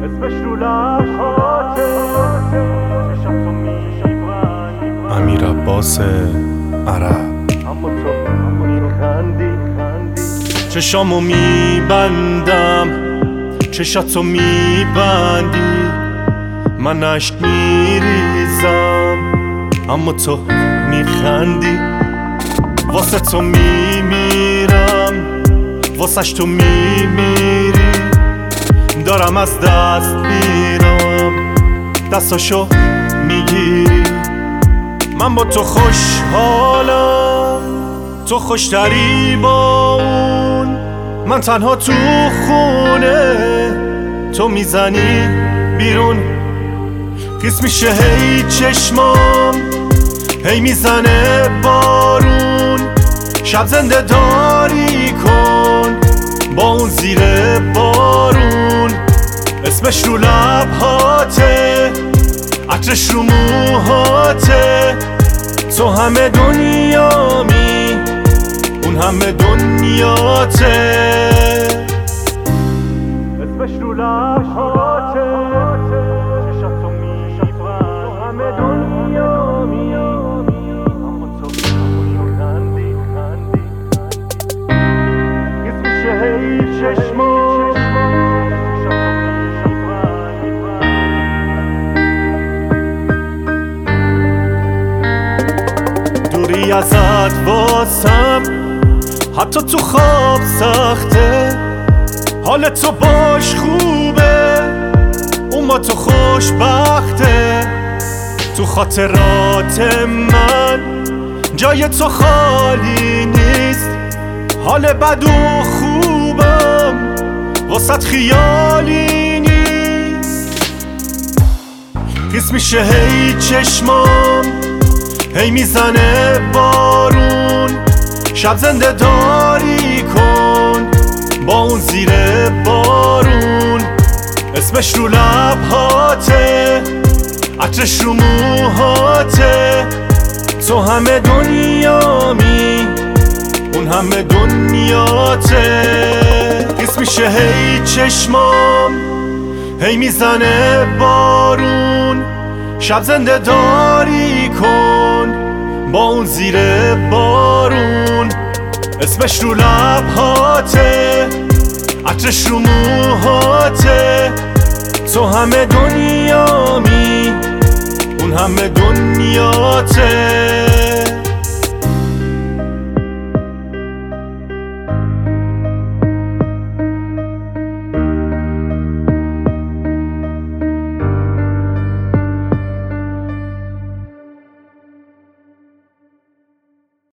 امیر عباس عرب. چشامو میبندم، چشاتو میبندی، من اشک میریزم اما تو میخندی. واسه تو میمیرم، واسهش تو میمیری. دارم از دست میرم، دستاشو میگیری. من با تو خوشحالم، تو خوشتری با اون. من تنها تو خونه، تو میزنی بیرون. خیس میشه هی چشمام، هی میزنه بارون. شب زنده داری کن با اون زیر بارون. اسمش رو لبهاته، عطرش رو موهاته. تو همه دنیامی، اون همه دنیاته. اسمش رو لبهاته، چشاتو میبند. تو همه دنیامی، اما تو خندی. اسمش هی چشما، دوری ازت واسم حتی تو خواب سخته. حال تو باش خوبه، اون با تو خوشبخته. تو خاطرات من جای تو خالی نیست. حال بد و خوبم واسط خیالی نیست. خیس میشه هی چشمام، هی میزنه بارون. شب زنده داری کن با اون زیر بارون. اسمش رو لبهاته، عطرش رو موهاته. تو همه دنیامی، اون همه دنیاته. خیس میشه هی چشمام، هی میزنه بارون. شب زنده داری کن با اون زیر بارون. اسمش رو لبهاته، عطرش رو موهاته. تو همه دنیامی، اون همه دنیاته.